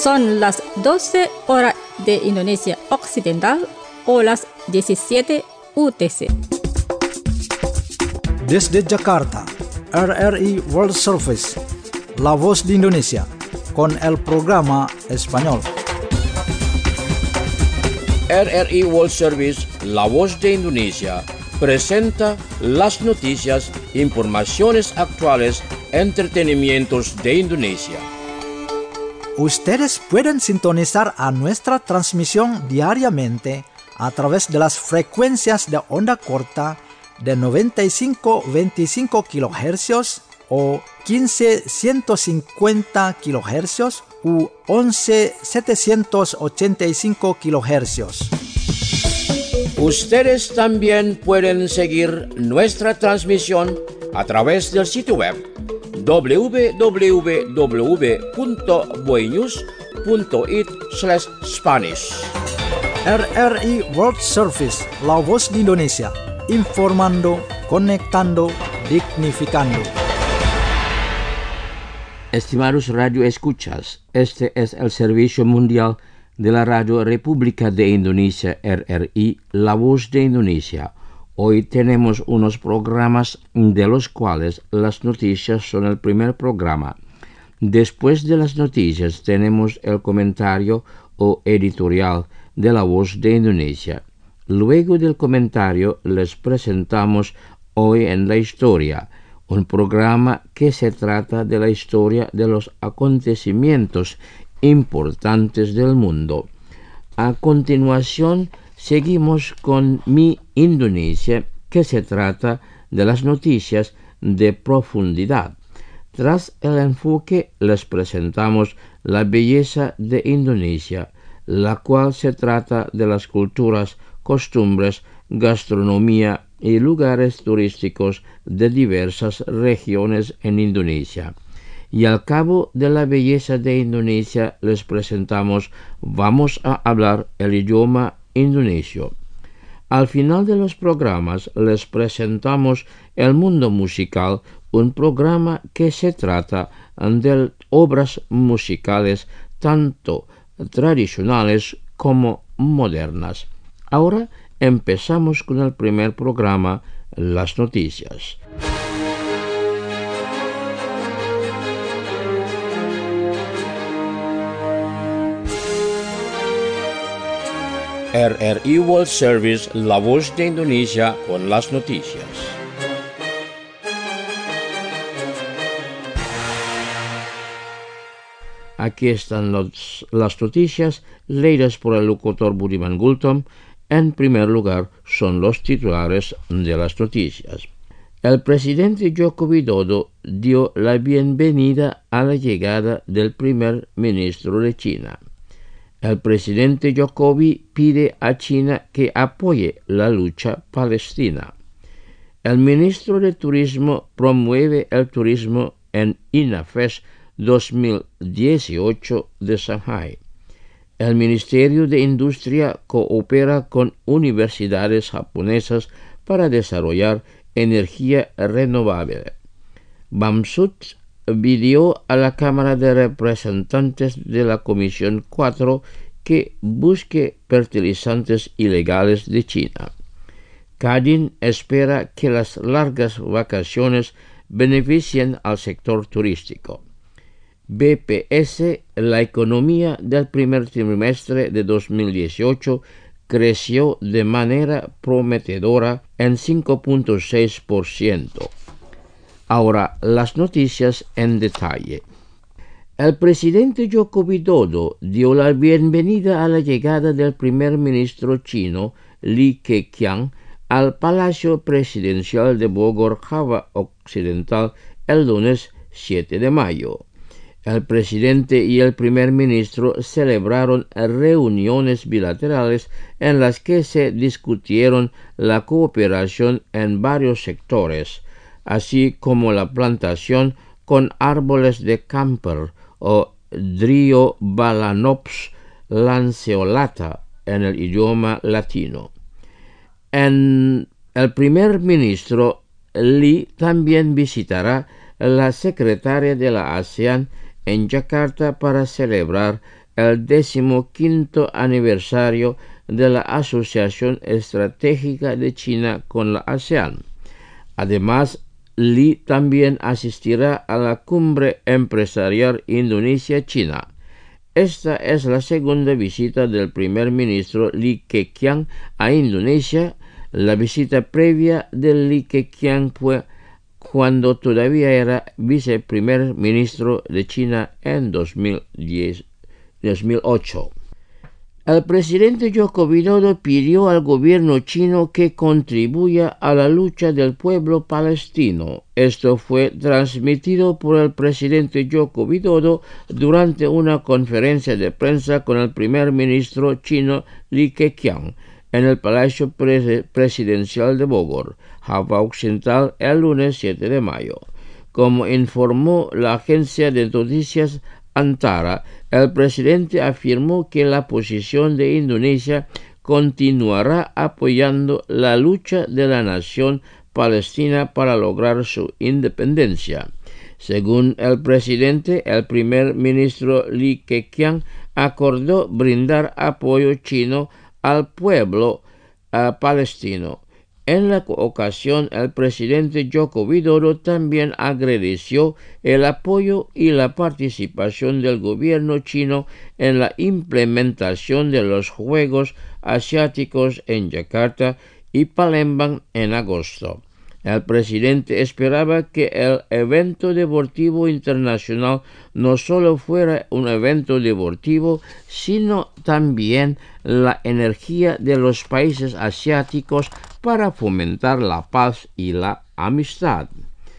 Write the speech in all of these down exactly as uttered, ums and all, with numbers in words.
Son las doce horas de Indonesia Occidental o las diecisiete U T C. Desde Jakarta, R R I World Service, La Voz de Indonesia, con el programa español. R R I World Service, La Voz de Indonesia, presenta las noticias, informaciones actuales, entretenimientos de Indonesia. Ustedes pueden sintonizar a nuestra transmisión diariamente a través de las frecuencias de onda corta de noventa y cinco punto veinticinco kilohercios o quince punto ciento cincuenta kilohercios u once punto setecientos ochenta y cinco kilohercios. Ustedes también pueden seguir nuestra transmisión a través del sitio web doble u doble u doble u punto boenews punto it slash Spanish. R R I World Service, La Voz de Indonesia, informando, conectando, dignificando. Estimados radio escuchas, este es el servicio mundial de la Radio República de Indonesia, R R I, La Voz de Indonesia. Hoy tenemos unos programas de los cuales las noticias son el primer programa. Después de las noticias tenemos el comentario o editorial de La Voz de Indonesia. Luego del comentario les presentamos Hoy en la Historia, un programa que se trata de la historia de los acontecimientos importantes del mundo. A continuación, seguimos con Mi Indonesia, que se trata de las noticias de profundidad. Tras el enfoque, les presentamos La Belleza de Indonesia, la cual se trata de las culturas, costumbres, gastronomía y lugares turísticos de diversas regiones en Indonesia. Y al cabo de La Belleza de Indonesia les presentamos Vamos a hablar el idioma indonesio. Al final de los programas les presentamos El Mundo Musical, un programa que se trata de obras musicales tanto tradicionales como modernas. Ahora empezamos con el primer programa, las noticias. R R I World Service, La Voz de Indonesia, con las noticias. Aquí están los, las noticias leídas por el locutor Budiman Gultom. En primer lugar, son los titulares de las noticias. El presidente Joko Widodo dio la bienvenida a la llegada del primer ministro de China. El presidente Jokowi pide a China que apoye la lucha palestina. El ministro de Turismo promueve el turismo en INAFEST dos mil dieciocho de Shanghai. El Ministerio de Industria coopera con universidades japonesas para desarrollar energía renovable. Bamsud pidió a la Cámara de Representantes de la Comisión cuatro que busque fertilizantes ilegales de China. Kadin espera que las largas vacaciones beneficien al sector turístico. B P S, la economía del primer trimestre de dos mil dieciocho creció de manera prometedora en cinco punto seis por ciento. Ahora, las noticias en detalle. El presidente Joko Widodo dio la bienvenida a la llegada del primer ministro chino, Li Keqiang, al Palacio Presidencial de Bogor, Java Occidental, el lunes siete de mayo. El presidente y el primer ministro celebraron reuniones bilaterales en las que se discutieron la cooperación en varios sectores, así como la plantación con árboles de camper o Dryobalanops lanceolata en el idioma latino. En el primer ministro Li también visitará la secretaria de la ASEAN en Yakarta para celebrar el decimoquinto aniversario de la Asociación Estratégica de China con la ASEAN. Además, Li también asistirá a la Cumbre Empresarial Indonesia-China. Esta es la segunda visita del primer ministro Li Keqiang a Indonesia. La visita previa de Li Keqiang fue cuando todavía era viceprimer ministro de China en dos mil diez, dos mil ocho. El presidente Joko Widodo pidió al gobierno chino que contribuya a la lucha del pueblo palestino. Esto fue transmitido por el presidente Joko Widodo durante una conferencia de prensa con el primer ministro chino Li Keqiang en el Palacio Presidencial de Bogor, Java Occidental, el lunes siete de mayo. Como informó la agencia de noticias Antara, el presidente afirmó que la posición de Indonesia continuará apoyando la lucha de la nación palestina para lograr su independencia. Según el presidente, el primer ministro Li Keqiang acordó brindar apoyo chino al pueblo uh, palestino. En la ocasión, el presidente Joko Widodo también agradeció el apoyo y la participación del gobierno chino en la implementación de los Juegos Asiáticos en Yakarta y Palembang en agosto. El presidente esperaba que el evento deportivo internacional no solo fuera un evento deportivo, sino también la energía de los países asiáticos para fomentar la paz y la amistad.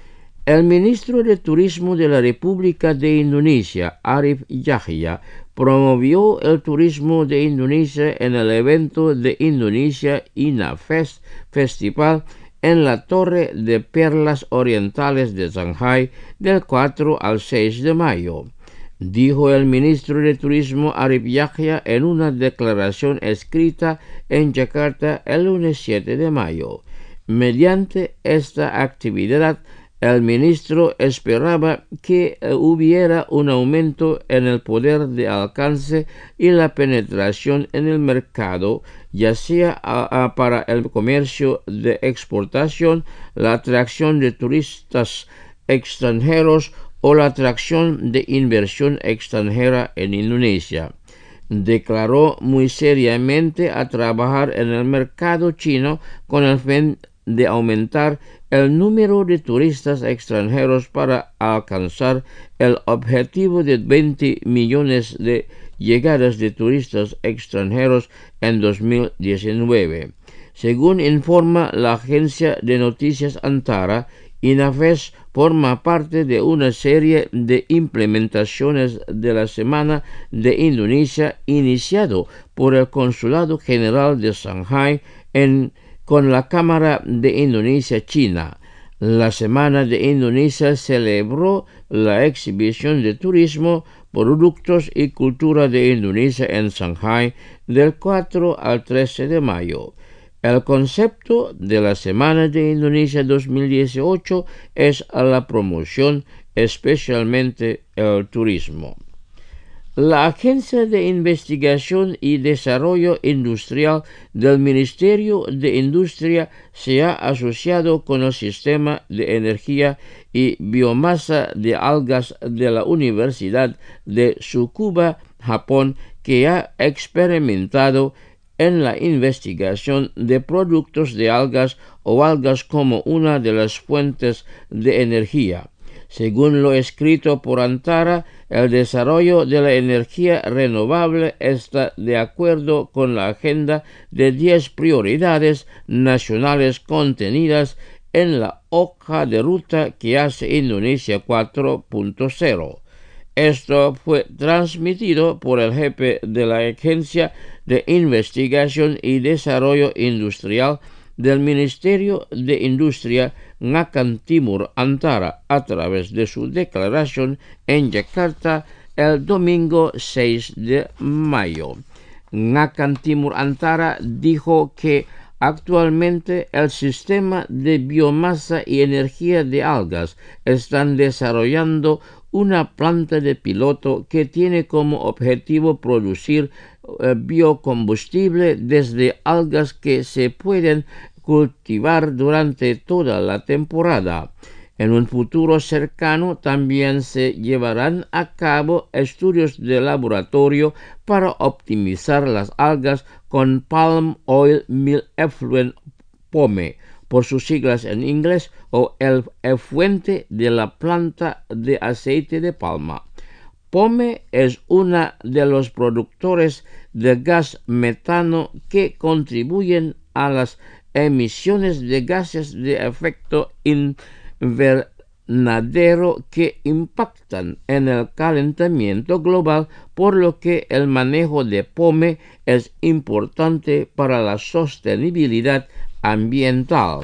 El ministro de Turismo de la República de Indonesia, Arif Yahya, promovió el turismo de Indonesia en el evento de Indonesia INAFEST Festival en la Torre de Perlas Orientales de Shanghai del cuatro al seis de mayo. Dijo el ministro de Turismo Arif Yahya en una declaración escrita en Yakarta el lunes siete de mayo. Mediante esta actividad, el ministro esperaba que hubiera un aumento en el poder de alcance y la penetración en el mercado, ya sea a, a para el comercio de exportación, la atracción de turistas extranjeros o la atracción de inversión extranjera en Indonesia. Declaró muy seriamente a trabajar en el mercado chino con el fin de aumentar el número de turistas extranjeros para alcanzar el objetivo de veinte millones de llegadas de turistas extranjeros en dos mil diecinueve. Según informa la agencia de noticias Antara, INAFEST forma parte de una serie de implementaciones de la Semana de Indonesia iniciado por el Consulado General de Shanghai en con la Cámara de Indonesia-China. La Semana de Indonesia celebró la exhibición de turismo, productos y cultura de Indonesia en Shanghai del cuatro al trece de mayo. El concepto de la Semana de Indonesia dos mil dieciocho es la promoción, especialmente el turismo. La Agencia de Investigación y Desarrollo Industrial del Ministerio de Industria se ha asociado con el Sistema de Energía y Biomasa de Algas de la Universidad de Tsukuba, Japón, que ha experimentado en la investigación de productos de algas o algas como una de las fuentes de energía. Según lo escrito por Antara, el desarrollo de la energía renovable está de acuerdo con la agenda de diez prioridades nacionales contenidas en la hoja de ruta que hace Indonesia cuatro punto cero. Esto fue transmitido por el jefe de la Agencia de Investigación y Desarrollo Industrial del Ministerio de Industria, Ngakan Timur Antara, a través de su declaración en Yakarta el domingo seis de mayo. Ngakan Timur Antara dijo que actualmente el sistema de biomasa y energía de algas están desarrollando una planta de piloto que tiene como objetivo producir eh, biocombustible desde algas que se pueden cultivar durante toda la temporada. En un futuro cercano también se llevarán a cabo estudios de laboratorio para optimizar las algas con Palm Oil Mill Effluent P O M E, por sus siglas en inglés, o el efluente de la planta de aceite de palma. P O M E es una de los productores de gas metano que contribuyen a las emisiones de gases de efecto invernadero que impactan en el calentamiento global, por lo que el manejo de P O M E es importante para la sostenibilidad ambiental.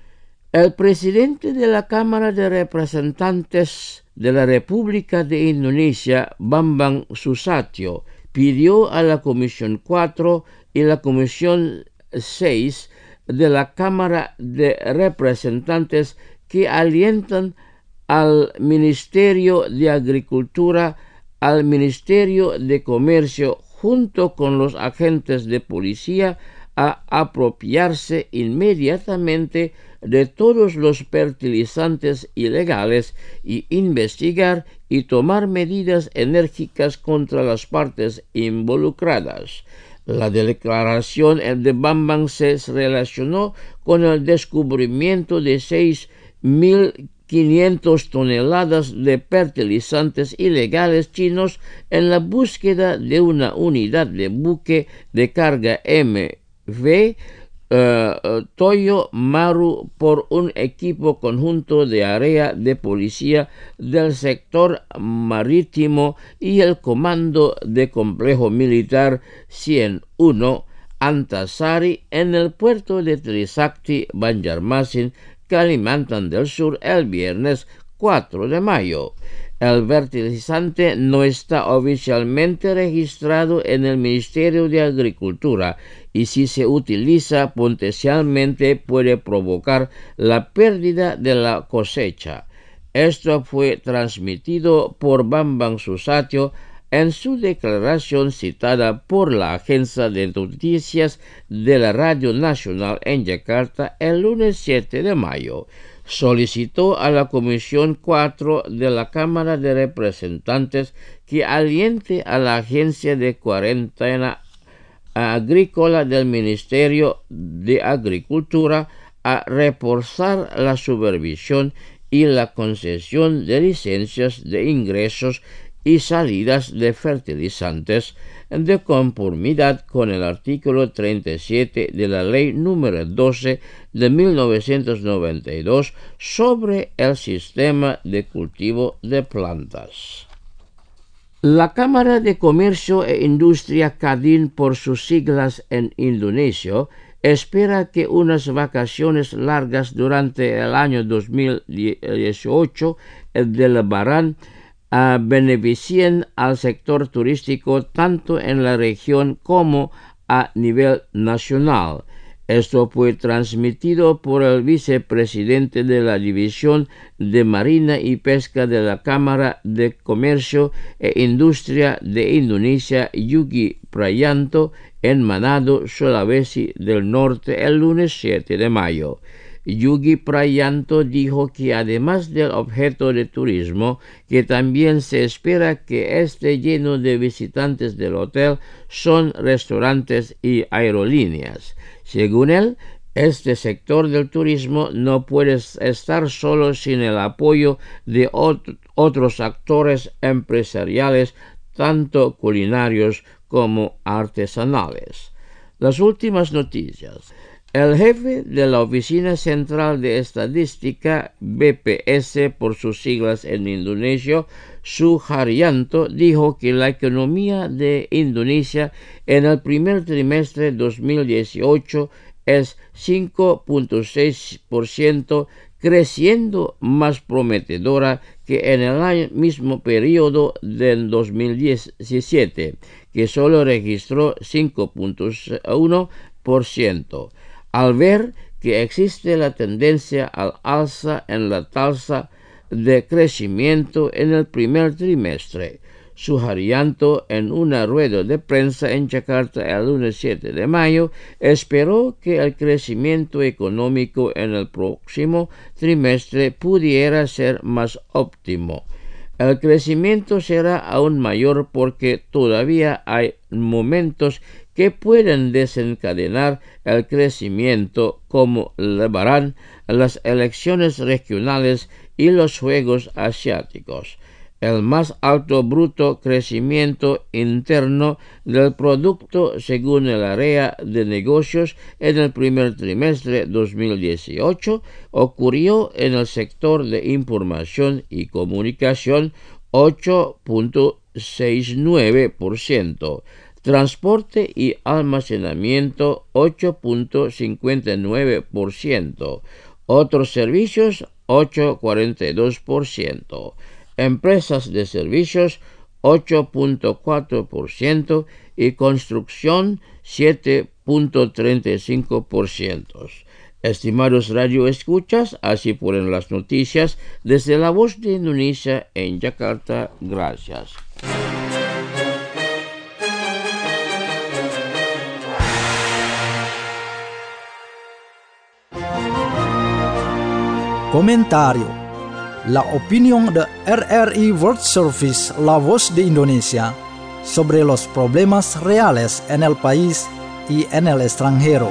El presidente de la Cámara de Representantes de la República de Indonesia, Bambang Susatyo, pidió a la Comisión cuatro y la Comisión seis de la Cámara de Representantes que alientan al Ministerio de Agricultura, al Ministerio de Comercio, junto con los agentes de policía, a apropiarse inmediatamente de todos los fertilizantes ilegales y investigar y tomar medidas enérgicas contra las partes involucradas. La declaración de Bambang se relacionó con el descubrimiento de seis mil quinientas toneladas de fertilizantes ilegales chinos en la búsqueda de una unidad de buque de carga M V uh, Toyo Maru por un equipo conjunto de área de policía del sector marítimo y el Comando de Complejo Militar ciento uno Antasari en el puerto de Trisakti, Banjarmasin, Kalimantan del Sur, el viernes cuatro de mayo. El fertilizante no está oficialmente registrado en el Ministerio de Agricultura y si se utiliza potencialmente puede provocar la pérdida de la cosecha. Esto fue transmitido por Bambang Susatyo en su declaración citada por la agencia de noticias de la Radio Nacional en Yakarta el lunes siete de mayo. Solicitó a la Comisión cuatro de la Cámara de Representantes que aliente a la Agencia de Cuarentena Agrícola del Ministerio de Agricultura a reforzar la supervisión y la concesión de licencias de ingresos y salidas de fertilizantes de conformidad con el artículo treinta y siete de la Ley número doce de mil novecientos noventa y dos sobre el sistema de cultivo de plantas. La Cámara de Comercio e Industria Kadin, por sus siglas en indonesio, espera que unas vacaciones largas durante el año dos mil dieciocho de Lebaran Uh, beneficien al sector turístico tanto en la región como a nivel nacional. Esto fue transmitido por el vicepresidente de la División de Marina y Pesca de la Cámara de Comercio e Industria de Indonesia, Yugi Prayanto, en Manado, Sulawesi del Norte, el lunes siete de mayo. Yugi Prayanto dijo que además del objeto de turismo, que también se espera que esté lleno de visitantes del hotel, son restaurantes y aerolíneas. Según él, este sector del turismo no puede estar solo sin el apoyo de ot- otros actores empresariales, tanto culinarios como artesanales. Las últimas noticias. El jefe de la Oficina Central de Estadística, B P S por sus siglas en indonesio, Suharyanto, dijo que la economía de Indonesia en el primer trimestre de dos mil dieciocho es cinco punto seis por ciento, creciendo más prometedora que en el mismo periodo del dos mil diecisiete, que solo registró cinco punto uno por ciento. Al ver que existe la tendencia al alza en la tasa de crecimiento en el primer trimestre. Suharyanto, en una rueda de prensa en Yakarta el lunes siete de mayo, esperó que el crecimiento económico en el próximo trimestre pudiera ser más óptimo. El crecimiento será aún mayor porque todavía hay momentos que pueden desencadenar el crecimiento, como Lebaran, las elecciones regionales y los Juegos Asiáticos. El más alto bruto crecimiento interno del producto según el área de negocios en el primer trimestre dos mil dieciocho ocurrió en el sector de información y comunicación, ocho punto sesenta y nueve por ciento, transporte y almacenamiento, ocho punto cincuenta y nueve por ciento, otros servicios, ocho punto cuarenta y dos por ciento. Empresas de servicios, ocho punto cuatro por ciento y construcción, siete punto treinta y cinco por ciento. Estimados radioescuchas, así fueron las noticias desde La Voz de Indonesia en Yakarta. Gracias. Comentario. La opinión de R R I World Service, La Voz de Indonesia, sobre los problemas reales en el país y en el extranjero.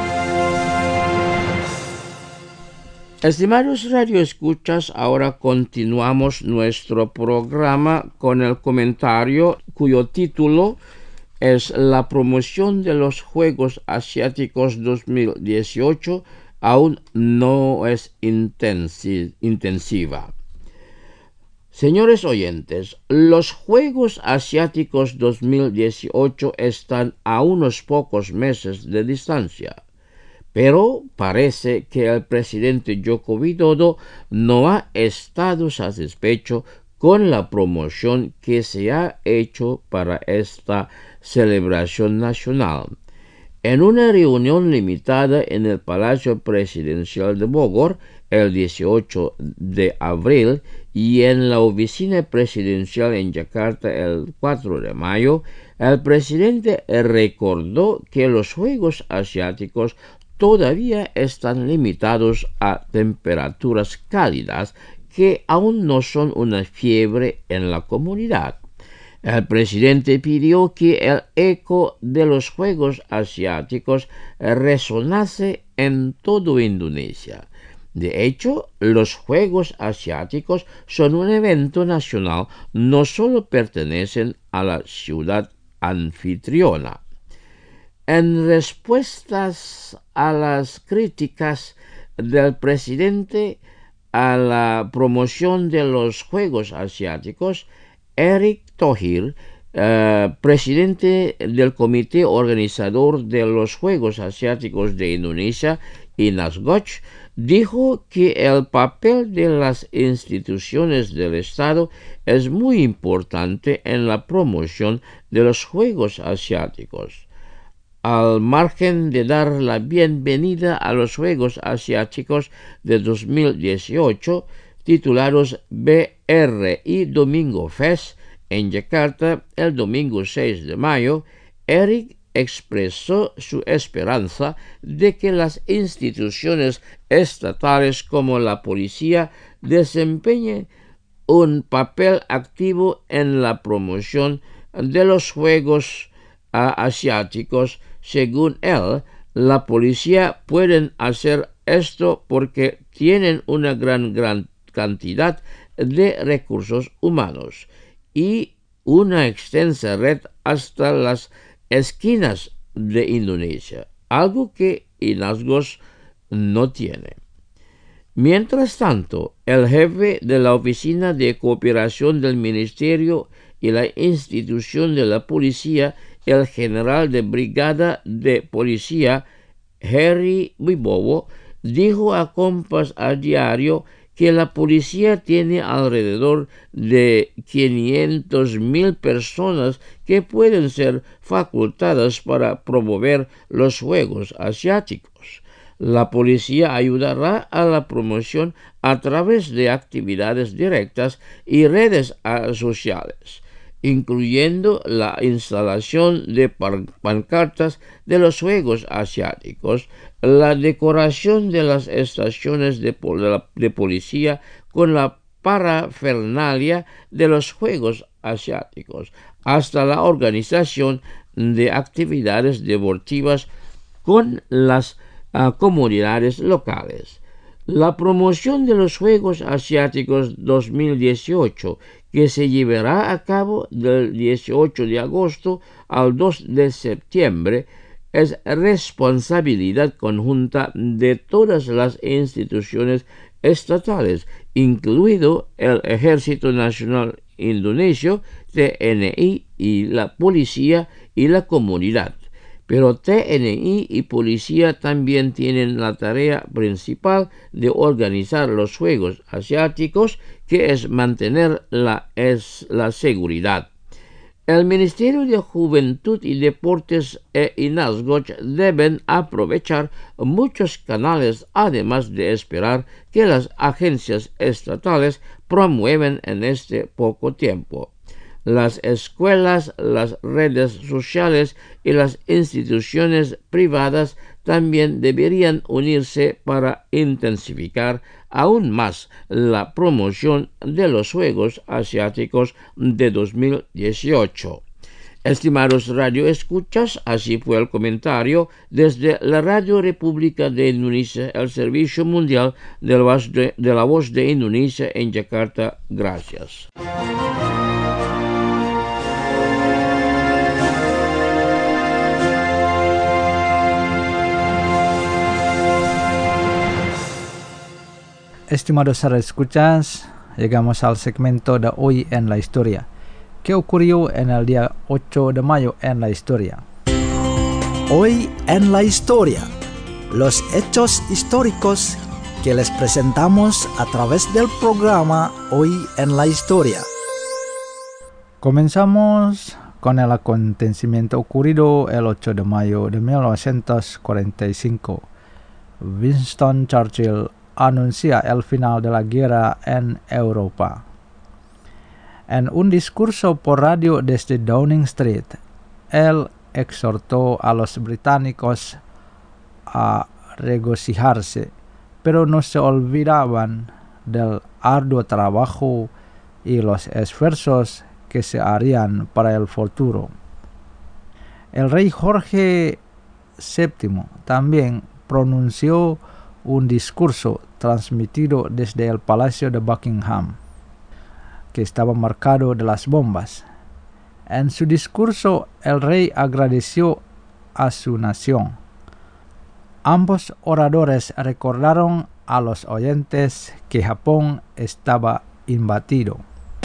Estimados radioescuchas, ahora continuamos nuestro programa con el comentario cuyo título es La promoción de los Juegos Asiáticos dos mil dieciocho aún no es intensi- intensiva. Señores oyentes, los Juegos Asiáticos dos mil dieciocho están a unos pocos meses de distancia, pero parece que el presidente Joko Widodo no ha estado satisfecho con la promoción que se ha hecho para esta celebración nacional. En una reunión limitada en el Palacio Presidencial de Bogor el dieciocho de abril y en la oficina presidencial en Yakarta el cuatro de mayo, el presidente recordó que los Juegos Asiáticos todavía están limitados a temperaturas cálidas que aún no son una fiebre en la comunidad. El presidente pidió que el eco de los Juegos Asiáticos resonase en toda Indonesia. De hecho, los Juegos Asiáticos son un evento nacional, no solo pertenecen a la ciudad anfitriona. En respuestas a las críticas del presidente a la promoción de los Juegos Asiáticos, Erick Thohir, uh, presidente del comité organizador de los Juegos Asiáticos de Indonesia, INASGOC, dijo que el papel de las instituciones del Estado es muy importante en la promoción de los Juegos Asiáticos. Al margen de dar la bienvenida a los Juegos Asiáticos de dos mil dieciocho, titulados B R I Domingo Fest, en Yakarta el domingo seis de mayo, Erick expresó su esperanza de que las instituciones estatales como la policía desempeñen un papel activo en la promoción de los Juegos Asiáticos. Según él, la policía pueden hacer esto porque tienen una gran, gran cantidad de recursos humanos y una extensa red hasta las esquinas de Indonesia, algo que INASGOC no tiene. Mientras tanto, el jefe de la Oficina de Cooperación del Ministerio y la institución de la policía, el general de brigada de policía, Heri Wibowo, dijo a Kompas a Diario que la policía tiene alrededor de quinientas mil personas que pueden ser facultadas para promover los Juegos Asiáticos. La policía ayudará a la promoción a través de actividades directas y redes sociales, incluyendo la instalación de pancartas de los Juegos Asiáticos, la decoración de las estaciones de, pol- de policía con la parafernalia de los Juegos Asiáticos, hasta la organización de actividades deportivas con las uh, comunidades locales. La promoción de los Juegos Asiáticos dos mil dieciocho, que se llevará a cabo del dieciocho de agosto al dos de septiembre, es responsabilidad conjunta de todas las instituciones estatales, incluido el Ejército Nacional Indonesio, T N I, y la policía y la comunidad. Pero T N I y policía también tienen la tarea principal de organizar los Juegos Asiáticos, que es mantener la, es la seguridad. El Ministerio de Juventud y Deportes e INASGOC deben aprovechar muchos canales, además de esperar que las agencias estatales promuevan en este poco tiempo. Las escuelas, las redes sociales y las instituciones privadas también deberían unirse para intensificar aún más la promoción de los Juegos Asiáticos de dos mil dieciocho. Estimados radioescuchas, así fue el comentario desde la Radio República de Indonesia, el Servicio Mundial de la Voz de, de, la Voz de Indonesia en Yakarta. Gracias. Estimados radioescuchas, llegamos al segmento de hoy en la historia. ¿Qué ocurrió en el día ocho de mayo en la historia? Hoy en la historia, los hechos históricos que les presentamos a través del programa Hoy en la historia. Comenzamos con el acontecimiento ocurrido el ocho de mayo de mil novecientos cuarenta y cinco. Winston Churchill anuncia el final de la guerra en Europa. En un discurso por radio desde Downing Street, él exhortó a los británicos a regocijarse, pero no se olvidaban del arduo trabajo y los esfuerzos que se harían para el futuro. El rey Jorge séptimo también pronunció un discurso transmitido desde el Palacio de Buckingham, que estaba marcado de las bombas. En su discurso, el rey agradeció a su nación. Ambos oradores recordaron a los oyentes que Japón estaba invadido.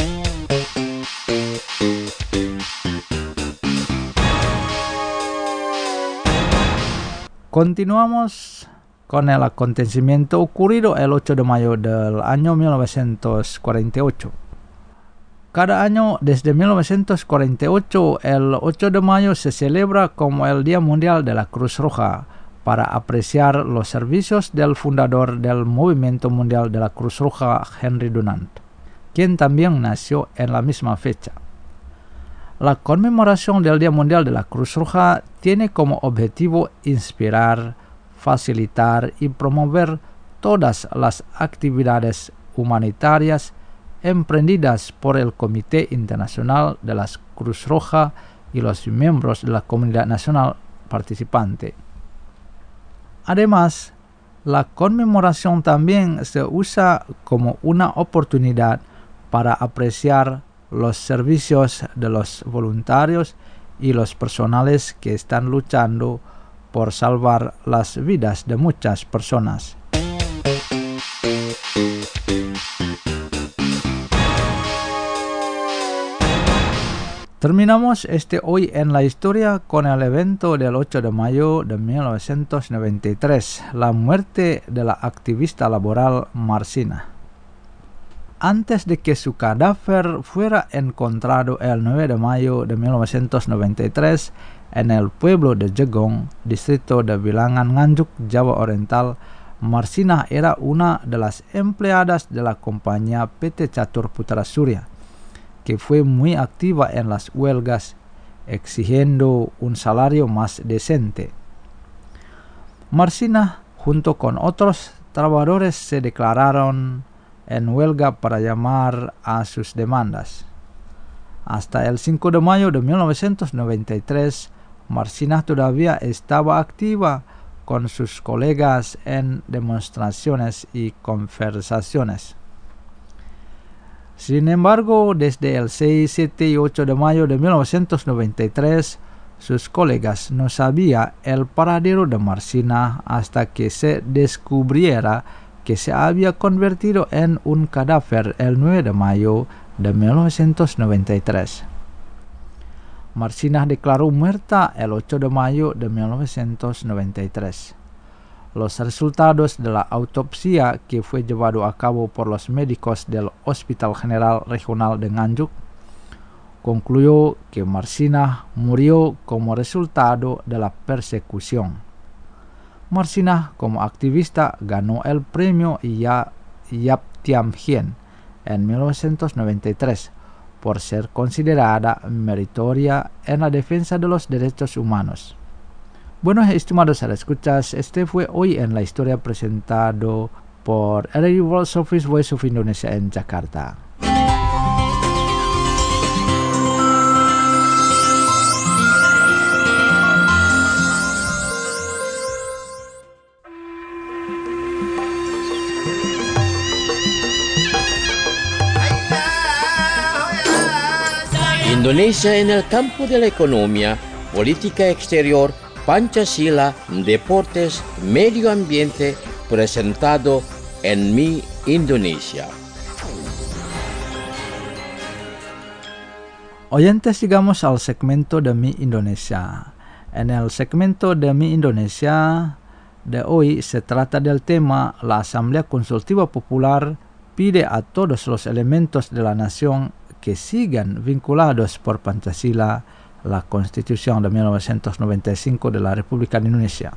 Continuamos con el acontecimiento ocurrido el ocho de mayo del año mil novecientos cuarenta y ocho. Cada año desde mil novecientos cuarenta y ocho, el ocho de mayo se celebra como el Día Mundial de la Cruz Roja para apreciar los servicios del fundador del Movimiento Mundial de la Cruz Roja, Henry Dunant, quien también nació en la misma fecha. La conmemoración del Día Mundial de la Cruz Roja tiene como objetivo inspirar, facilitar y promover todas las actividades humanitarias emprendidas por el Comité Internacional de la Cruz Roja y los miembros de la comunidad nacional participante. Además, la conmemoración también se usa como una oportunidad para apreciar los servicios de los voluntarios y los personales que están luchando por salvar las vidas de muchas personas. Terminamos este Hoy en la Historia con el evento del ocho de mayo de mil novecientos noventa y tres, la muerte de la activista laboral Marcina. antes de que su cadáver fuera encontrado el nueve de mayo de mil novecientos noventa y tres en el pueblo de Jegong, distrito de Bilangan, Nganjuk, Java Oriental, Marsinah era una de las empleadas de la compañía P T Catur Putra Surya, que fue muy activa en las huelgas, exigiendo un salario más decente. Marsinah, junto con otros trabajadores, se declararon en huelga para llamar a sus demandas. Hasta el cinco de mayo de mil novecientos noventa y tres, Marsinah todavía estaba activa con sus colegas en demostraciones y conversaciones. Sin embargo, desde el seis, siete y ocho de mayo de mil novecientos noventa y tres, sus colegas no sabían el paradero de Marsinah hasta que se descubriera que se había convertido en un cadáver el nueve de mayo de mil novecientos noventa y tres. Marsinah declaró muerta el ocho de mayo de mil novecientos noventa y tres. Los resultados de la autopsia que fue llevado a cabo por los médicos del Hospital General Regional de Nganjuk concluyó que Marsinah murió como resultado de la persecución. Marsinah, como activista, ganó el premio Yap Thiam Hien en mil novecientos noventa y tres por ser considerada meritoria en la defensa de los derechos humanos. Bueno, estimados escuchas, este fue Hoy en la Historia presentado por R R World Service Voice of Indonesia en Jakarta. Indonesia en el campo de la economía, política exterior, Pancasila, deportes, medio ambiente, presentado en Mi Indonesia. Oyentes, llegamos al segmento de Mi Indonesia. En el segmento de Mi Indonesia de hoy se trata del tema La Asamblea Consultiva Popular pide a todos los elementos de la nación que sigan vinculados por Pancasila, la Constitución de mil novecientos noventa y cinco de la República de Indonesia.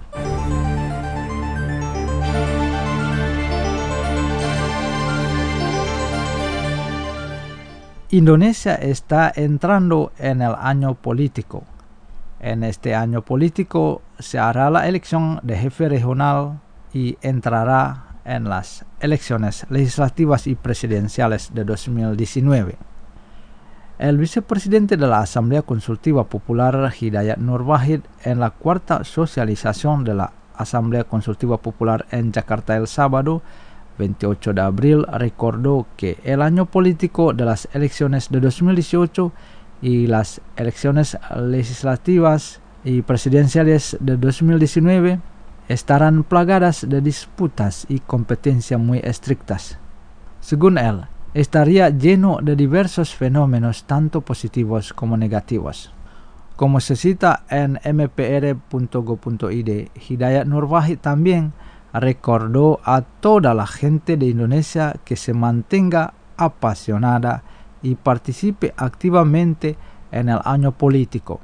Indonesia está entrando en el año político. En este año político se hará la elección de jefe regional y entrará en las elecciones legislativas y presidenciales de dos mil diecinueve. El vicepresidente de la Asamblea Consultiva Popular, Hidayat Nur Wahid, en la cuarta socialización de la Asamblea Consultiva Popular en Jakarta el sábado veintiocho de abril, recordó que el año político de las elecciones de dos mil dieciocho y las elecciones legislativas y presidenciales de dos mil diecinueve estarán plagadas de disputas y competencias muy estrictas. Según él, estaría lleno de diversos fenómenos tanto positivos como negativos. Como se cita en m p r punto go punto i d, Hidayat Nur Wahid también recordó a toda la gente de Indonesia que se mantenga apasionada y participe activamente en el año político.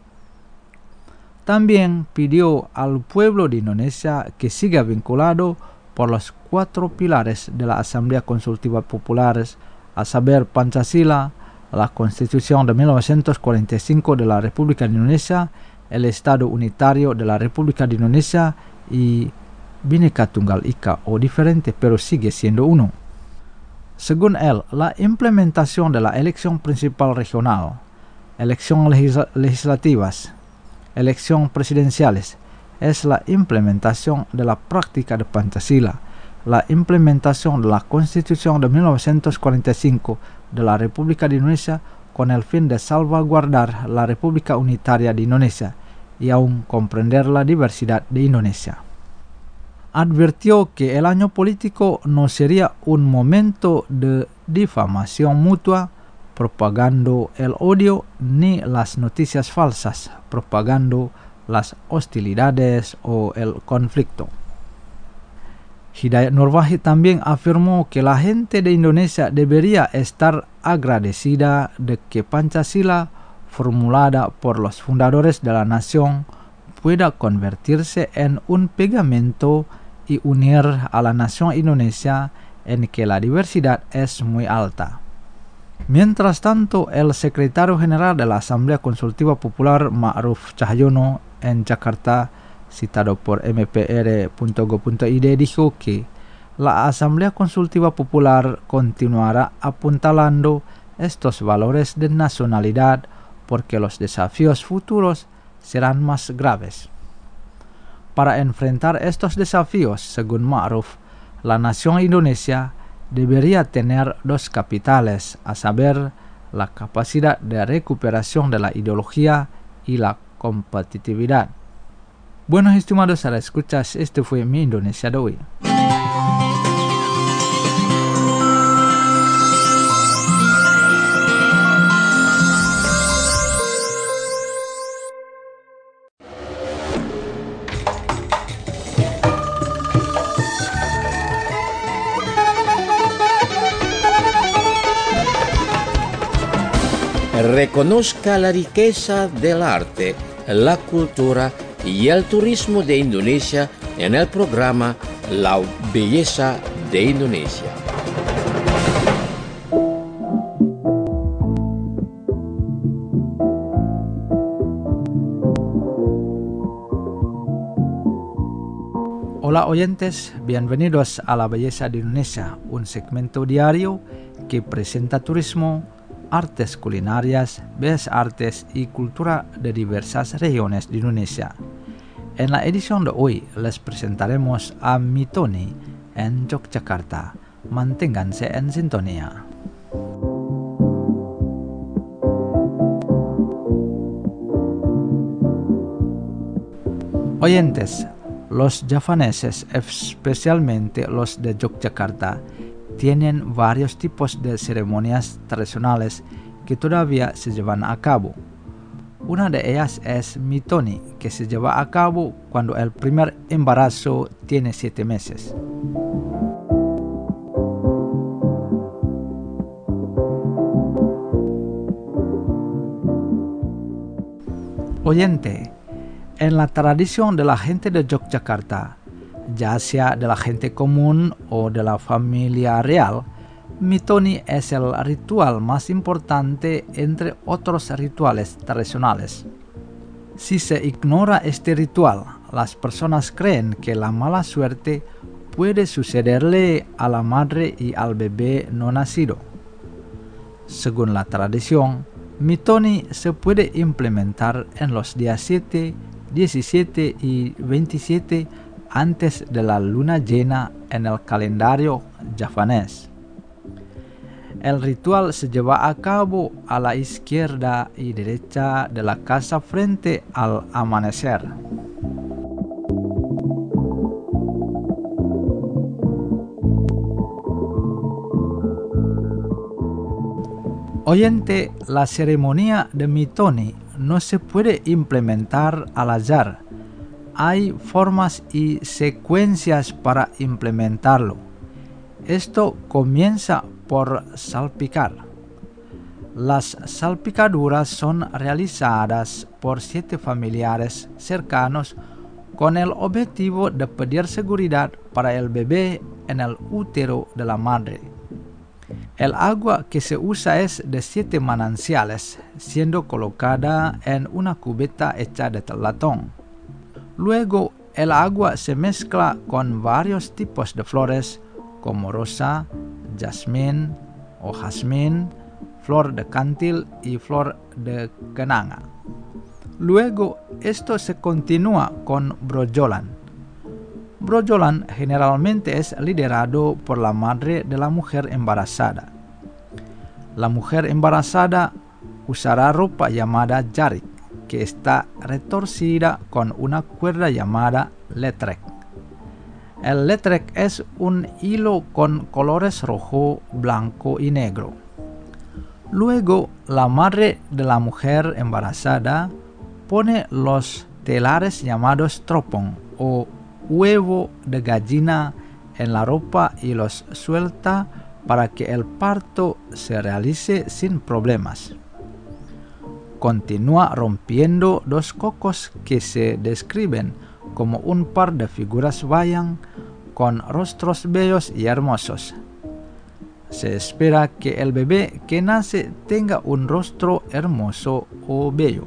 También pidió al pueblo de Indonesia que siga vinculado por los cuatro pilares de la Asamblea Consultiva Popular, a saber Pancasila, la Constitución de mil novecientos cuarenta y cinco de la República de Indonesia, el Estado Unitario de la República de Indonesia y Bhinneka Tunggal Ika, o diferente pero sigue siendo uno. Según él, la implementación de la elección principal regional, elecciones legisl- legislativas, elecciones presidenciales, es la implementación de la práctica de Pancasila, la implementación de la Constitución de mil novecientos cuarenta y cinco de la República de Indonesia con el fin de salvaguardar la República Unitaria de Indonesia y aún comprender la diversidad de Indonesia. Advirtió que el año político no sería un momento de difamación mutua, propagando el odio ni las noticias falsas, propagando las hostilidades o el conflicto. Hidayat Nur Wahid también afirmó que la gente de Indonesia debería estar agradecida de que Pancasila, formulada por los fundadores de la nación, pueda convertirse en un pegamento y unir a la nación Indonesia en que la diversidad es muy alta. Mientras tanto, el secretario general de la Asamblea Consultiva Popular, Ma'ruf Cahyono, en Jakarta, citado por m p r punto go punto i d, dijo que la Asamblea Consultiva Popular continuará apuntalando estos valores de nacionalidad porque los desafíos futuros serán más graves. Para enfrentar estos desafíos, según Ma'ruf, la nación Indonesia debería tener dos capitales, a saber, la capacidad de recuperación de la ideología y la competitividad. Bueno, estimados escuchas, este fue mi Indonesia de hoy. Reconozca la riqueza del arte, la cultura y el turismo de Indonesia en el programa La Belleza de Indonesia. Hola oyentes, bienvenidos a La Belleza de Indonesia, un segmento diario que presenta turismo, artes culinarias, bellas artes y cultura de diversas regiones de Indonesia. En la edición de hoy les presentaremos a Mitoni en Yogyakarta. Manténganse en sintonía. Oyentes, los javaneses, especialmente los de Yogyakarta, tienen varios tipos de ceremonias tradicionales que todavía se llevan a cabo. Una de ellas es Mitoni, que se lleva a cabo cuando el primer embarazo tiene siete meses. Oyente, en la tradición de la gente de Yogyakarta, ya sea de la gente común o de la familia real, Mitoni es el ritual más importante entre otros rituales tradicionales. Si se ignora este ritual, las personas creen que la mala suerte puede sucederle a la madre y al bebé no nacido. Según la tradición, Mitoni se puede implementar en los días siete, diecisiete y veintisiete antes de la luna llena en el calendario javanés. El ritual se lleva a cabo a la izquierda y derecha de la casa frente al amanecer. Oyente, la ceremonia de Mitoni no se puede implementar al azar. Hay formas y secuencias para implementarlo. Esto comienza por salpicar. Las salpicaduras son realizadas por siete familiares cercanos con el objetivo de pedir seguridad para el bebé en el útero de la madre. El agua que se usa es de siete manantiales, siendo colocada en una cubeta hecha de latón. Luego, el agua se mezcla con varios tipos de flores como rosa, jazmín o jazmín, flor de cantil y flor de kenanga. Luego, esto se continúa con brojolan. Brojolan generalmente es liderado por la madre de la mujer embarazada. La mujer embarazada usará ropa llamada jarik, que está retorcida con una cuerda llamada letrek. El letrek es un hilo con colores rojo, blanco y negro. Luego, la madre de la mujer embarazada pone los telares llamados tropong o huevo de gallina en la ropa y los suelta para que el parto se realice sin problemas. Continúa rompiendo dos cocos que se describen como un par de figuras wayang con rostros bellos y hermosos. Se espera que el bebé que nace tenga un rostro hermoso o bello.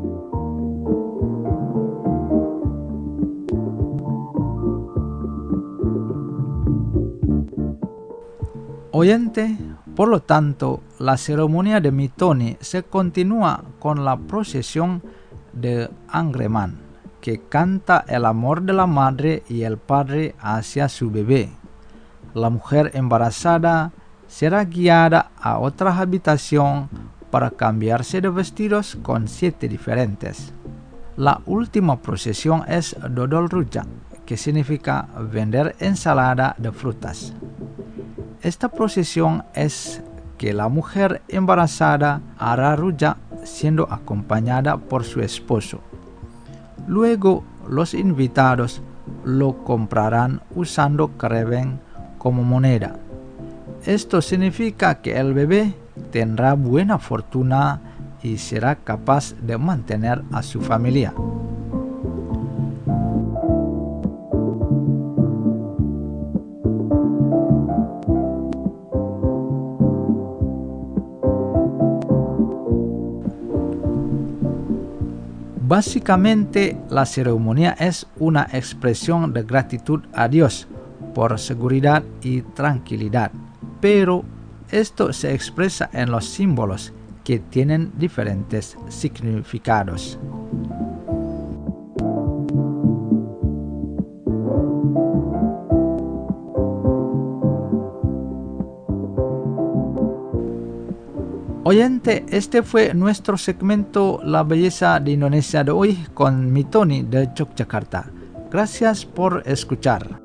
Oyente, por lo tanto, la ceremonia de Mitoni se continúa con la procesión de Angreman, que canta el amor de la madre y el padre hacia su bebé. La mujer embarazada será guiada a otra habitación para cambiarse de vestidos con siete diferentes. La última procesión es Dodol Rujak, que significa vender ensalada de frutas. Esta procesión es que la mujer embarazada hará rujak siendo acompañada por su esposo. Luego los invitados lo comprarán usando kerebeng como moneda. Esto significa que el bebé tendrá buena fortuna y será capaz de mantener a su familia. Básicamente, la ceremonia es una expresión de gratitud a Dios por seguridad y tranquilidad, pero esto se expresa en los símbolos que tienen diferentes significados. Oyente, este fue nuestro segmento La Belleza de Indonesia de hoy con Mitoni de Yogyakarta. Gracias por escuchar.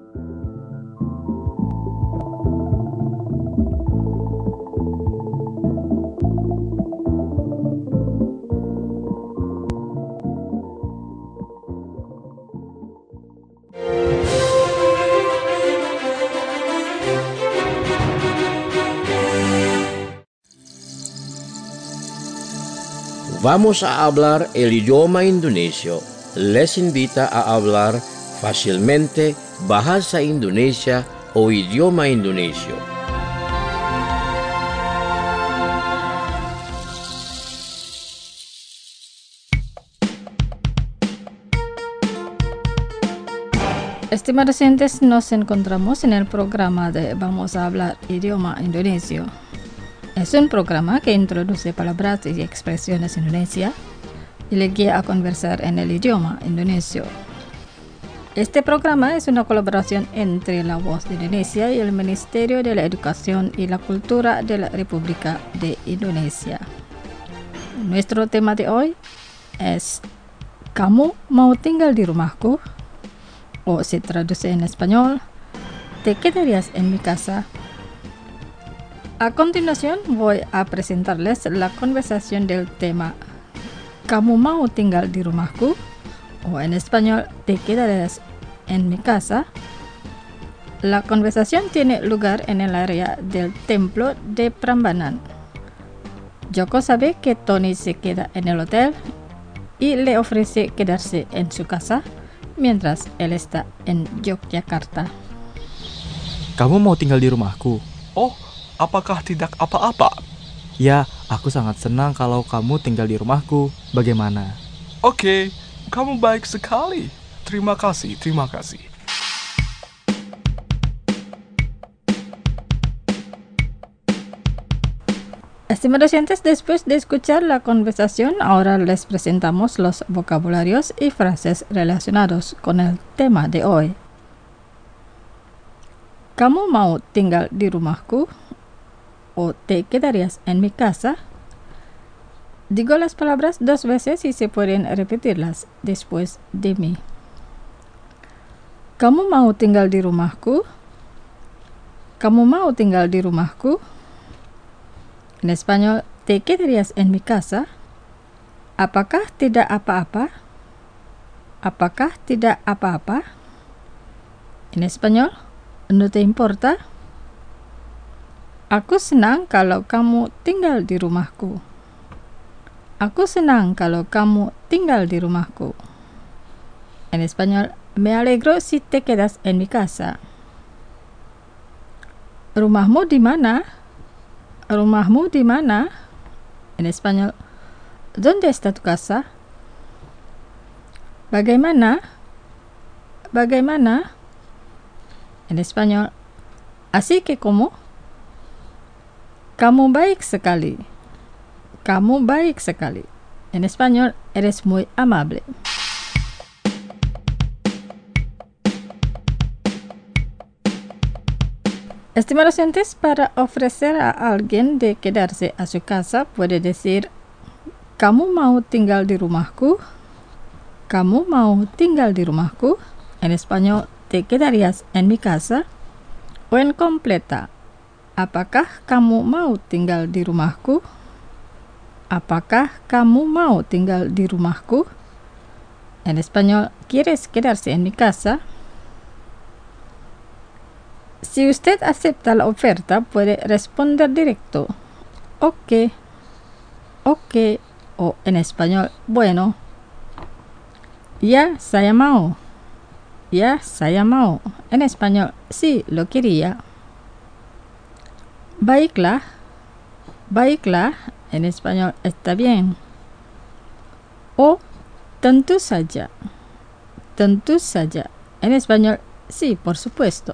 Vamos a hablar el idioma indonesio. Les invita a hablar fácilmente bahasa Indonesia o idioma indonesio. Estimados oyentes, nos encontramos en el programa de Vamos a hablar idioma indonesio. Es un programa que introduce palabras y expresiones indonesia y le guía a conversar en el idioma indonesio. Este programa es una colaboración entre La Voz de Indonesia y el Ministerio de la Educación y la Cultura de la República de Indonesia. Nuestro tema de hoy es ¿Kamu mau tinggal di rumahku? O se traduce en español, ¿te quedarías en mi casa? A continuación voy a presentarles la conversación del tema ¿Kamu mau tinggal di rumahku? O en español, ¿te quedarías en mi casa? La conversación tiene lugar en el área del templo de Prambanan. Joko sabe que Tony se queda en el hotel y le ofrece quedarse en su casa mientras él está en Yogyakarta. Kamu mau tinggal di rumahku? Oh, apakah tidak apa-apa? Ya, aku sangat senang kalau kamu tinggal di rumahku. Bagaimana? Oke, kamu baik sekali. Terima kasih, terima kasih. Estimados oyentes, después de escuchar la conversación, ahora les presentamos los vocabularios y frases relacionados con el tema de hoy. ¿Kamu mau tinggal di rumahku? ¿O te quedarías en mi casa? Digo las palabras dos veces y se pueden repetirlas después de mí. ¿Kamu mau tinggal di rumahku? ¿Kamu mau tinggal di rumahku? En español, ¿te quedarías en mi casa? Apakah tidak apa-apa? Apakah tidak apa-apa? En español, ¿No te importa? Aku senang kalau kamu tinggal di rumahku. Aku senang kalau kamu tinggal di rumahku. En español, me alegro si te quedas en mi casa. ¿Rumahmu di mana? ¿Rumahmu di mana? En español, ¿dónde está tu casa? Bagaimana? Bagaimana? En español, ¿así que cómo? Kamu baik sekali. Kamu baik sekali. En español, eres muy amable. Estimados oyentes, para ofrecer a alguien de quedarse a su casa, puede decir, ¿kamu mau tinggal di rumahku? ¿Kamu mau tinggal di rumahku? En español, ¿te quedarías en mi casa? O en completa, ¿apakah kamu mau tinggal di rumahku? ¿Apakah kamu mau tinggal di rumahku? En español, ¿quieres quedarse en mi casa? Si usted acepta la oferta, puede responder directo, ok, ok, o en español, bueno. Ya, saya mau. Ya, saya mau. En español, sí, lo quería. Baiklah. Baiklah. En español, está bien. O, tentu saja. Tentu saja. En español, sí, por supuesto.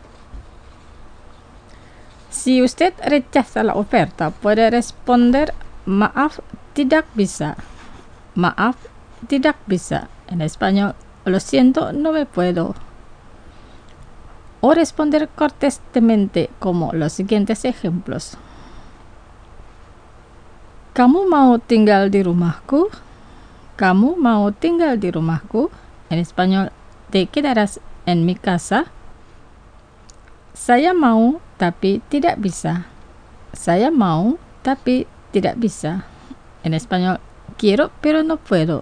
Si usted rechaza la oferta, puede responder, maaf, tidak bisa. Maaf, tidak bisa. En español, lo siento, no me puedo. O responder cortésmente como los siguientes ejemplos. ¿Kamu mau tinggal di rumahku? ¿Kamu mau tinggal di rumahku? En español, ¿te quedarás en mi casa? Saya mau, tapi tidak bisa. Saya mau, tapi tidak bisa. En español, quiero, pero no puedo.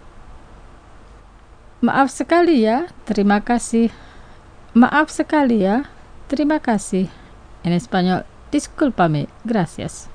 Maaf sekali ya, terima kasih. Maaf sekali ya, terima kasih. En español, discúlpame, gracias.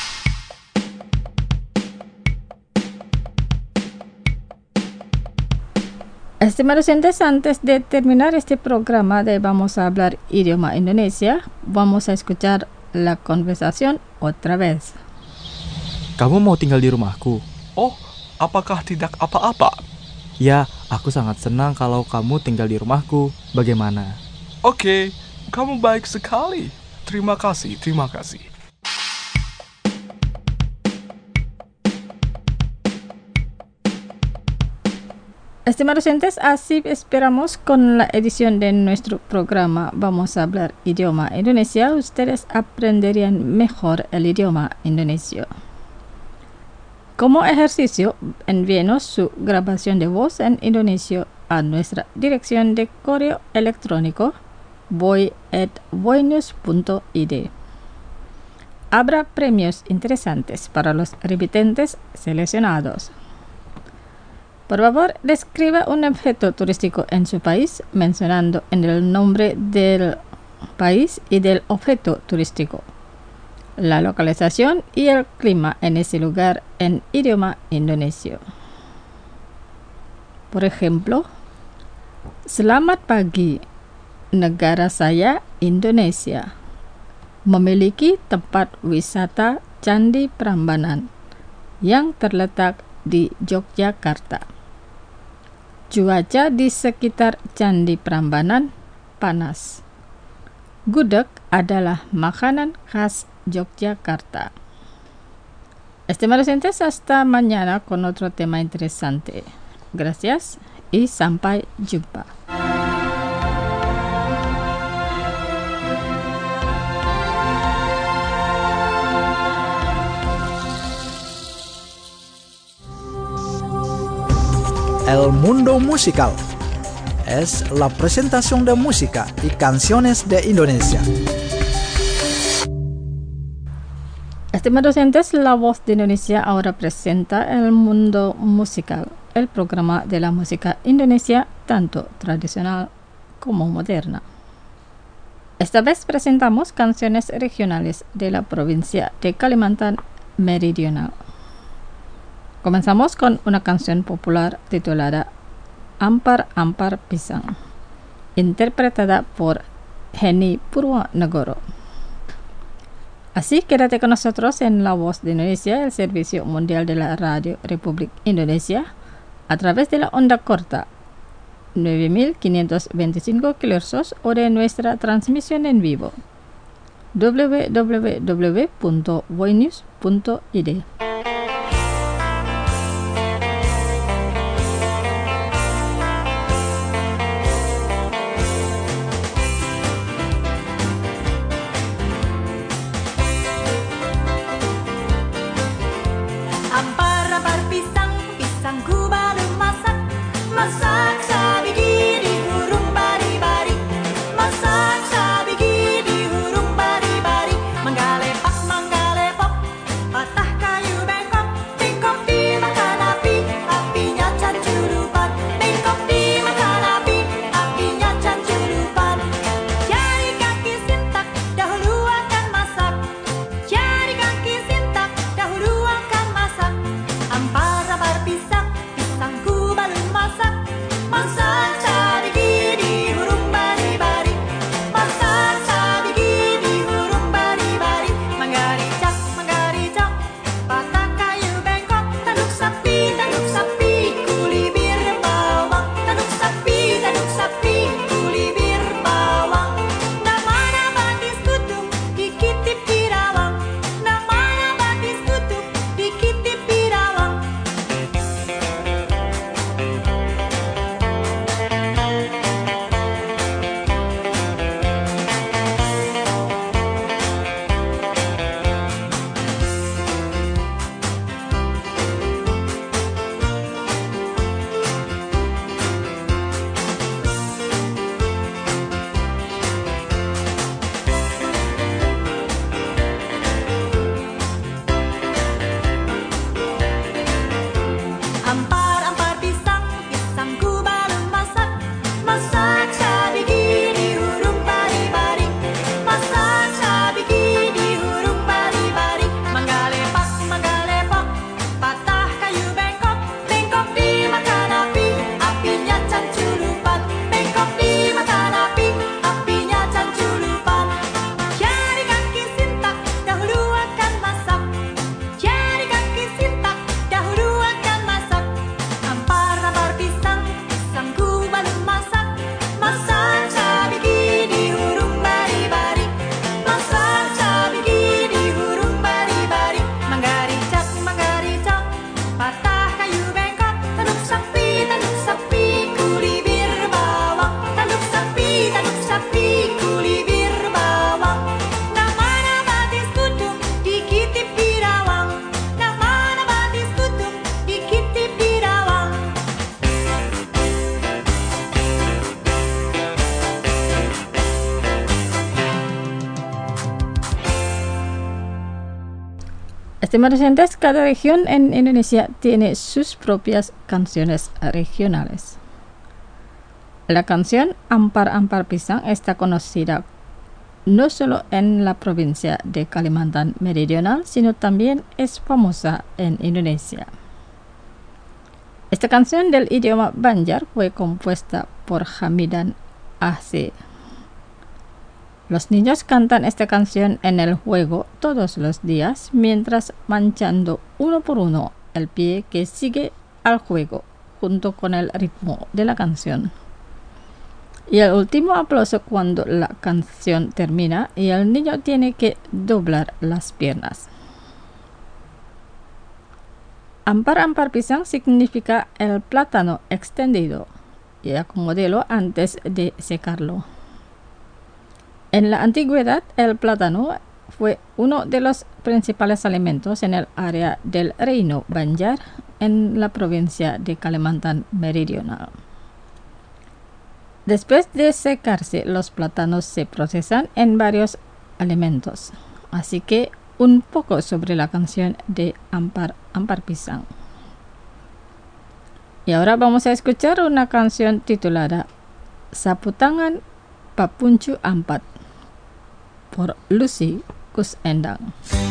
Estimados oyentes, antes de terminar este programa de Vamos a hablar idioma Indonesia, vamos a escuchar la conversación otra vez. Kamu mau tinggal di rumahku? Oh, apakah tidak apa-apa? Ya, aku sangat senang kalau kamu tinggal di rumahku. Bagaimana? Oke, kamu baik sekali. Terima kasih, terima kasih. Estimados oyentes, así esperamos con la edición de nuestro programa Vamos a hablar idioma Indonesia. Ustedes aprenderían mejor el idioma indonesio. Como ejercicio, envíenos su grabación de voz en indonesio a nuestra dirección de correo electrónico voy at voinews punto i d. Habrá premios interesantes para los remitentes seleccionados. Por favor, describa un objeto turístico en su país mencionando en el nombre del país y del objeto turístico, la localización y el clima en ese lugar en idioma indonesio. Por ejemplo, selamat pagi, negara saya Indonesia memiliki tempat wisata Candi Prambanan yang terletak di Yogyakarta. Cuaca di sekitar Candi Prambanan panas. Gudeg adalah makanan khas Yogyakarta. Estimados oyentes, hasta mañana con otro tema interesante. Gracias y sampai jumpa. El mundo musical es la presentación de música y canciones de Indonesia. Estimados oyentes, La Voz de Indonesia ahora presenta El Mundo Musical, el programa de la música indonesia, tanto tradicional como moderna. Esta vez presentamos canciones regionales de la provincia de Kalimantan Meridional. Comenzamos con una canción popular titulada Ampar Ampar Pisang, interpretada por Henny Purwanegoro. Así quédate con nosotros en La Voz de Indonesia, el servicio mundial de la Radio Republik Indonesia, a través de la onda corta nueve mil quinientos veinticinco kilohertz o de nuestra transmisión en vivo w w w punto voinews punto i d. Estimados oyentes, cada región en Indonesia tiene sus propias canciones regionales. La canción Ampar Ampar Pisang está conocida no solo en la provincia de Kalimantan Meridional, sino también es famosa en Indonesia. Esta canción del idioma Banjar fue compuesta por Hamidan Aceh. Los niños cantan esta canción en el juego todos los días mientras manchando uno por uno el pie que sigue al juego junto con el ritmo de la canción. Y el último aplauso cuando la canción termina y el niño tiene que doblar las piernas. Ampar Ampar Pisang significa el plátano extendido y acomodelo antes de secarlo. En la antigüedad, el plátano fue uno de los principales alimentos en el área del reino Banjar en la provincia de Kalimantan Meridional. Después de secarse, los plátanos se procesan en varios alimentos. Así que un poco sobre la canción de Ampar Ampar Pisang. Y ahora vamos a escuchar una canción titulada Sapu Tangan Papuncu Ampat, por Lucy Kusendang.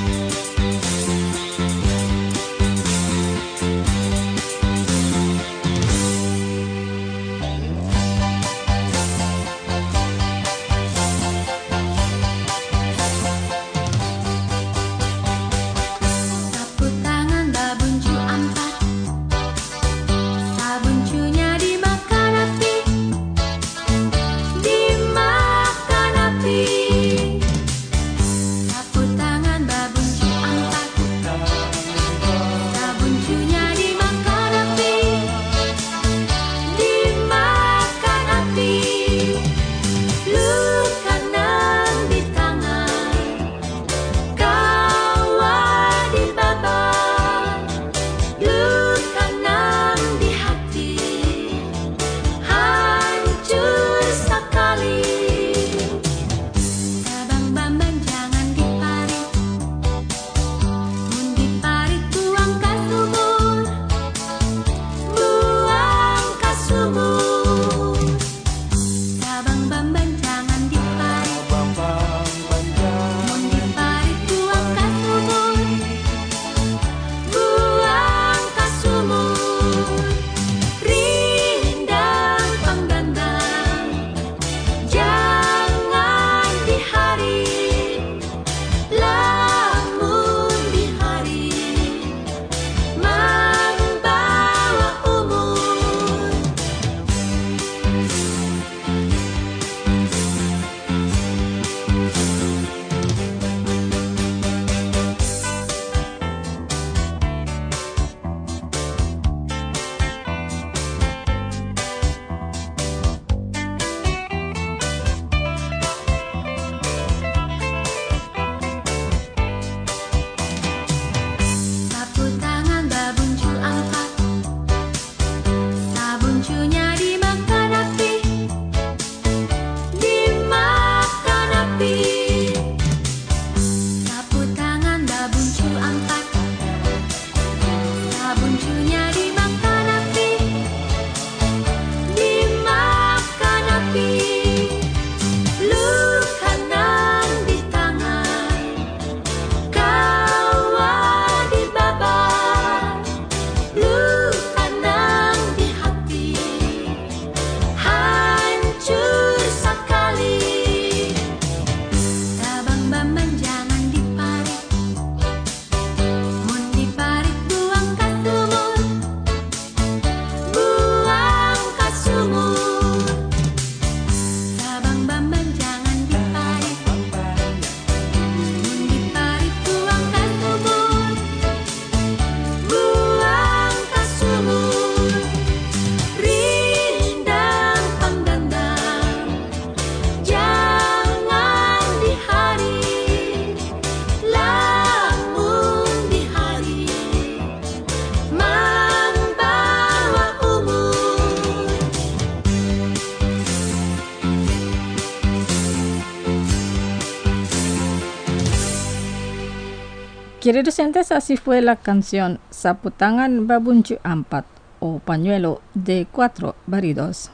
Queridos oyentes, así fue la canción Sapu Tangan Babuncu Ampat o Pañuelo de Cuatro Maridos.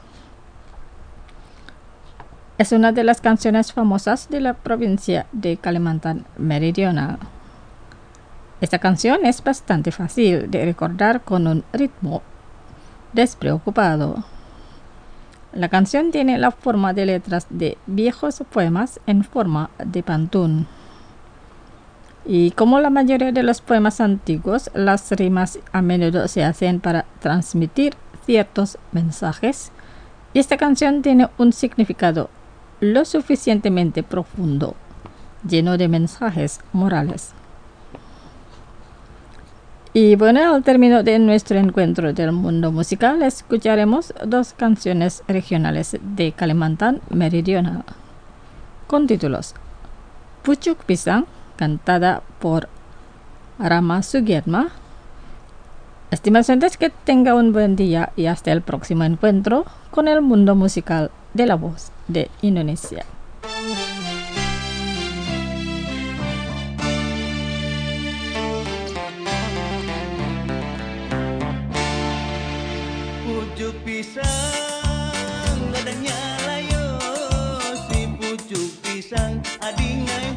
Es una de las canciones famosas de la provincia de Kalimantan Meridional. Esta canción es bastante fácil de recordar con un ritmo despreocupado. La canción tiene la forma de letras de viejos poemas en forma de pantún. Y como la mayoría de los poemas antiguos, las rimas a menudo se hacen para transmitir ciertos mensajes, y esta canción tiene un significado lo suficientemente profundo, lleno de mensajes morales. Y bueno, al término de nuestro encuentro del mundo musical, escucharemos dos canciones regionales de Kalimantan Meridional, con títulos Pucuk Pisang, cantada por Rama Sugiatma. Estimados oyentes, que tenga un buen día y hasta el próximo encuentro con el mundo musical de la voz de Indonesia. Pucuk pisang, gadangnya layo, si pucuk pisang adingai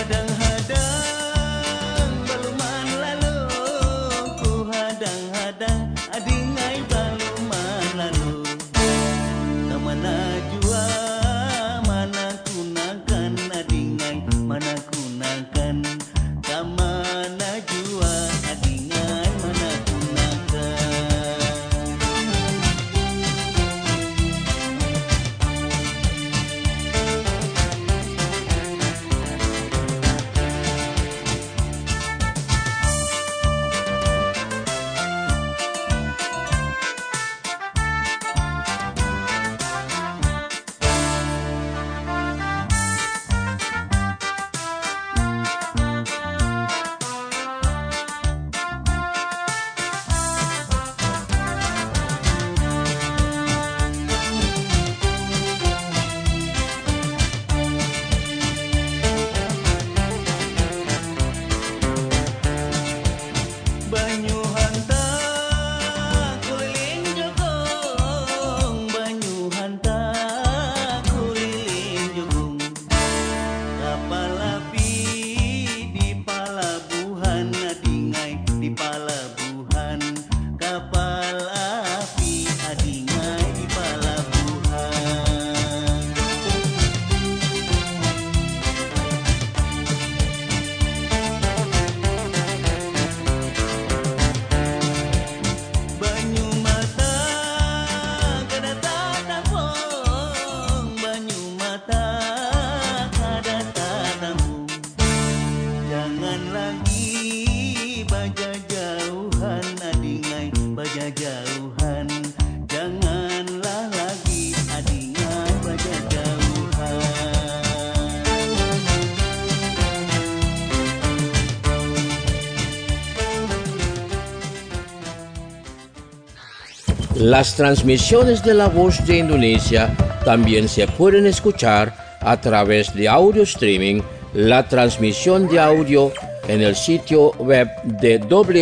Las transmisiones de La Voz de Indonesia también se pueden escuchar a través de audio streaming, la transmisión de audio en el sitio web de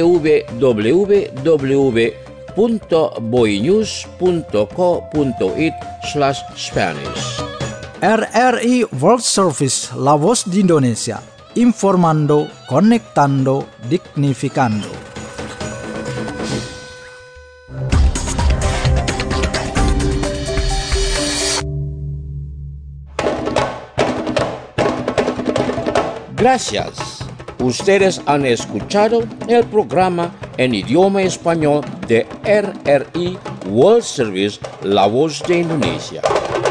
w w w punto boinews punto co punto it slash Spanish. R R I World Service, La Voz de Indonesia, informando, conectando, dignificando. Gracias. Ustedes han escuchado el programa en idioma español de R R I World Service, La Voz de Indonesia.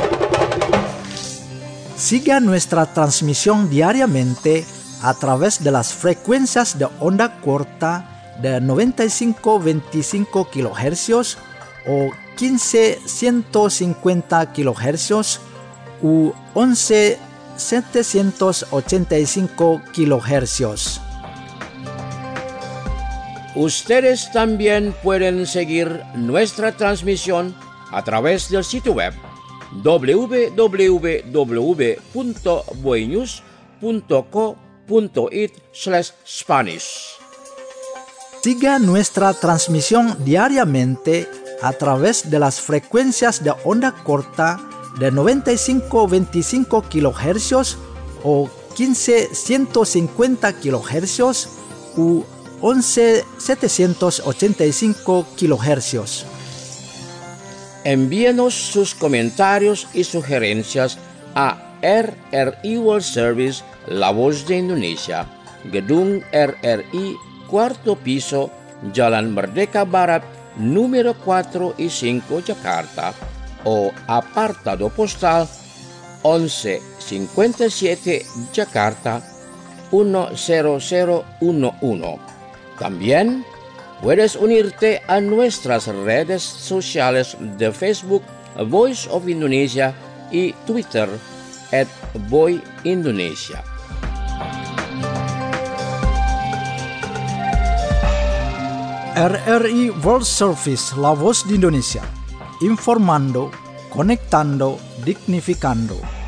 Siga nuestra transmisión diariamente a través de las frecuencias de onda corta de noventa y cinco veinticinco kilohercios o quince ciento cincuenta kilohercios u once setecientos ochenta y cinco kilohercios. Ustedes también pueden seguir nuestra transmisión a través del sitio web w w w punto boinews punto co punto it slash Spanish. Siga nuestra transmisión diariamente a través de las frecuencias de onda corta de noventa y cinco veinticinco kilohercios o quince ciento cincuenta kilohercios u once setecientos ochenta y cinco kilohercios. Envíenos sus comentarios y sugerencias a R R I World Service, La Voz de Indonesia, Gedung R R I, cuarto piso, Jalan Merdeka Barat, número cuatro y cinco, Jakarta, o apartado postal once cincuenta y siete, Jakarta, uno cero cero uno uno. También puedes unirte a nuestras redes sociales de Facebook, Voice of Indonesia, y Twitter, at Voy Indonesia. R R I World Service, La Voz de Indonesia, informando, conectando, dignificando.